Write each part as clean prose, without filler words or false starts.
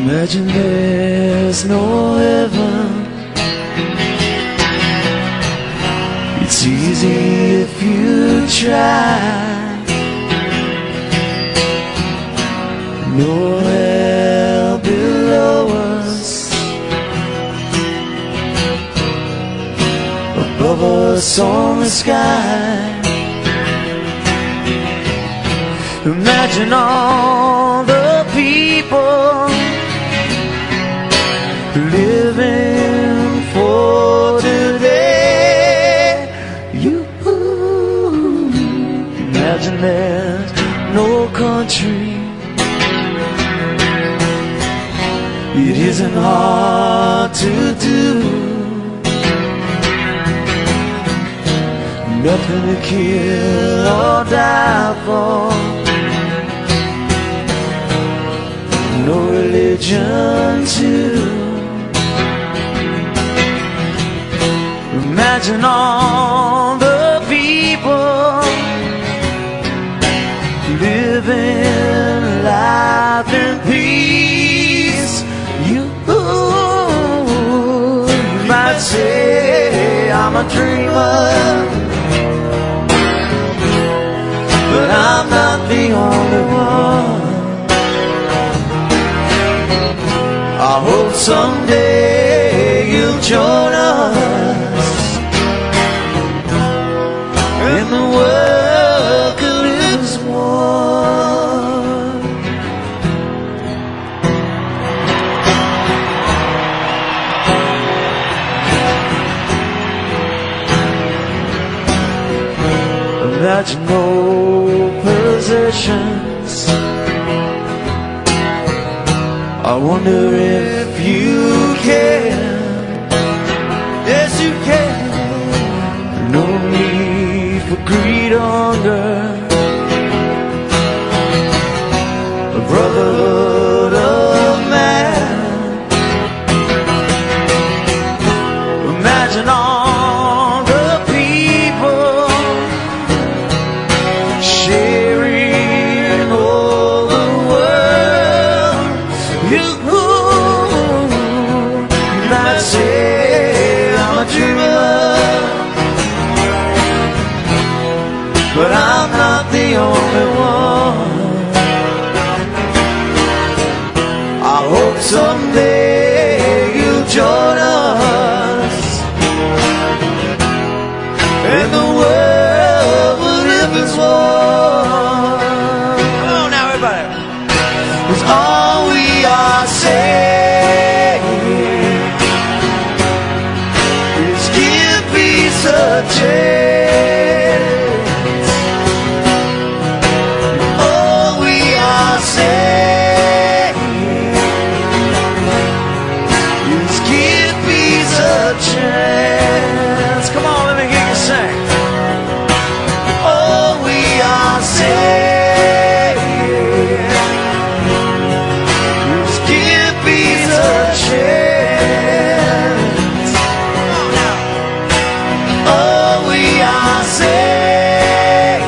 Imagine there's no heaven. It's easy if you try. No hell below us, above us on the sky. Imagine all the people living for today. You imagine there's no country. It isn't hard to do. Nothing to kill or die for. No religion too. Imagine all the people living life in peace. You might say I'm a dreamer, but I'm not the only one. I hope someday you'll join us, and the world could live as one. Imagine no possessions. I wonder if you can. Yes, you can. No need for greed or hunger. A brotherhood of man. Imagine all the people sharing all the world. You might say I'm a dreamer, but I'm not the only one. I hope someday you'll join us, and the world will live as one. Come on now, everybody. 'Cause all we are saying is give peace a chance. All we are saying is give peace a chance. Come on, let me hear you sing. All we are saying is give peace a chance. All we are saying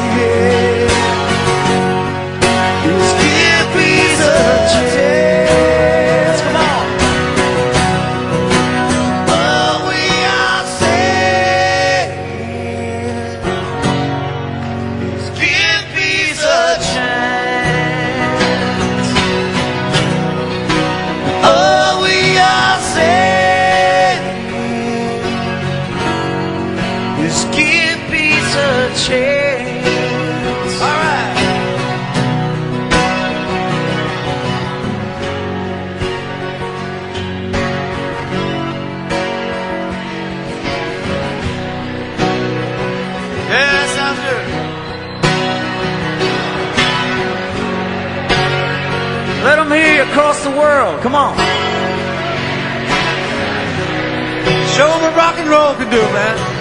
is give peace a chance. Come on. All we are saying is give peace a chance. All we are saying is give peace a chance. All right. Yeah, that sounds good. Let them hear you across the world. Come on. Show them what rock and roll can do, man.